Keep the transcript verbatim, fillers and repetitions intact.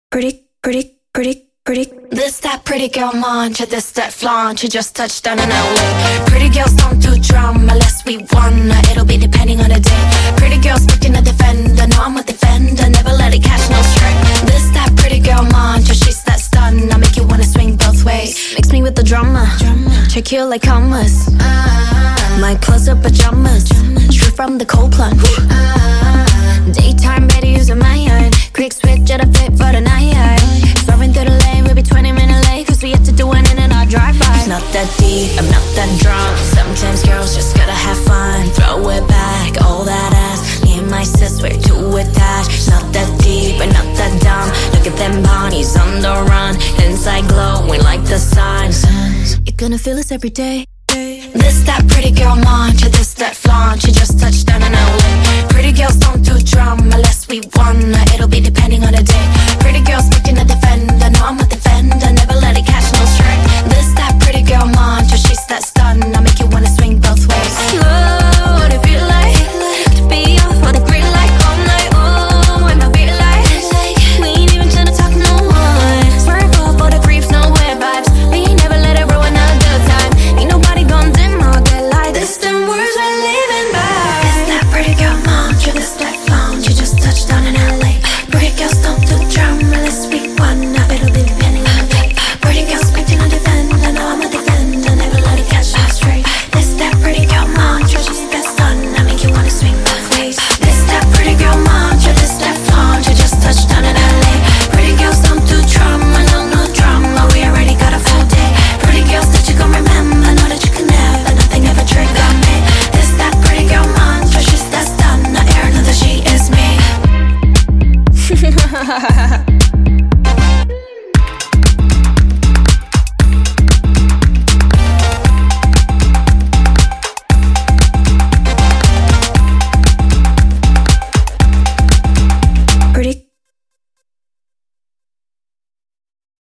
pretty, pretty, pretty, pretty. This that pretty girl mantra, this that flaunt. You just touched down in L A. Pretty girls don't do drama unless we wanna. It'll be depending on the day. Pretty girls looking to defender. No, I'm a defender, never let it catch no stray. This that pretty girl mantra, she's that stun. I make you wanna swing both ways. Mix me with the drama, check you like commas. My clothes are pajamas, straight from the cold plunge. Daytime better using my iron. Quick switch at a fit for the night. Swerving through the lane, we'll be twenty minutes late, cause we have to do it in and out drive-by. It's not that deep, I'm not that drunk. Sometimes girls just gotta have fun. Throw it back, all that ass. Me and my sis, we're too attached. It's not that deep, and not that dumb. Look at them bodies on the run. Inside glowing like the sun. You're gonna feel this every day. This that pretty girl mantra, this that flaunt. You just touched down in L A. Pretty girls don't do drama unless we wanna. It'll be depending on the day. Pretty